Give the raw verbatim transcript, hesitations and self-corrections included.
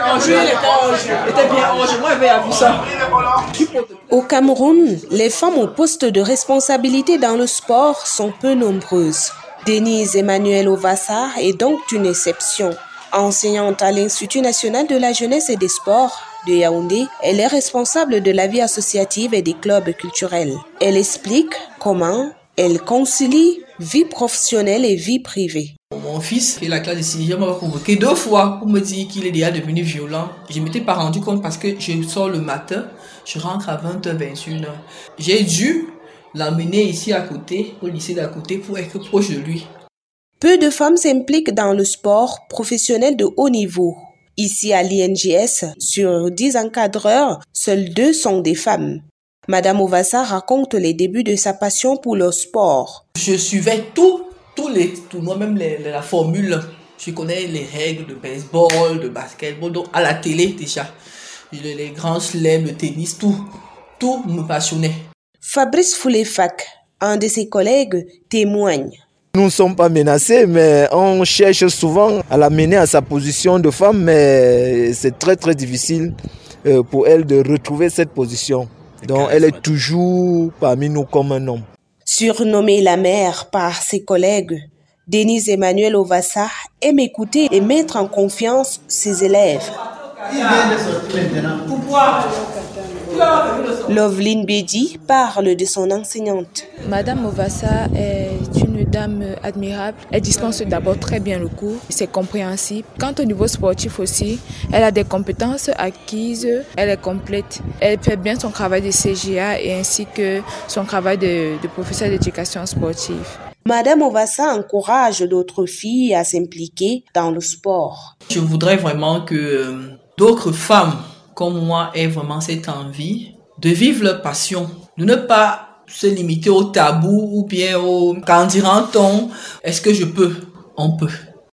Au Cameroun, les femmes au poste de responsabilité dans le sport sont peu nombreuses. Denise Emmanuel Ovassa est donc une exception. Enseignante à l'Institut national de la jeunesse et des sports de Yaoundé, elle est responsable de la vie associative et des clubs culturels. Elle explique comment elle concilie vie professionnelle et vie privée. Mon fils fait la classe de sixième m'a convoqué deux fois pour me dire qu'il est déjà devenu violent. Je ne m'étais pas rendu compte parce que je sors le matin, je rentre à vingt heures vingt et une heures. J'ai dû l'emmener ici à côté, au lycée d'à côté, pour être proche de lui. Peu de femmes s'impliquent dans le sport professionnel de haut niveau. Ici à l'I N J S, sur dix encadreurs, seuls deux sont des femmes. Madame Ovassa raconte les débuts de sa passion pour le sport. Je suivais tout, tous les tournois, même les, la formule. Je connais les règles de baseball, de basketball, donc à la télé déjà. Les, les grands chelems, le tennis, tout, tout me passionnait. Fabrice Foulefak, un de ses collègues, témoigne. Nous ne sommes pas menacés, mais on cherche souvent à l'amener à sa position de femme, mais c'est très très difficile pour elle de retrouver cette position. Donc elle est toujours parmi nous comme un homme. Surnommée la mère par ses collègues, Denise Emmanuel Ovassa aime écouter et mettre en confiance ses élèves. Loveline Bedi parle de son enseignante. Madame Ovassa est une dame admirable. Elle dispense d'abord très bien le cours, c'est compréhensible. Quant au niveau sportif aussi, elle a des compétences acquises, elle est complète. Elle fait bien son travail de C G A et ainsi que son travail de, de professeur d'éducation sportive. Madame Ovassa encourage d'autres filles à s'impliquer dans le sport. Je voudrais vraiment que euh, d'autres femmes comme moi aient vraiment cette envie de vivre leur passion, de ne pas se limiter au tabou ou bien au qu'en dira-t-on, est-ce que je peux? On peut.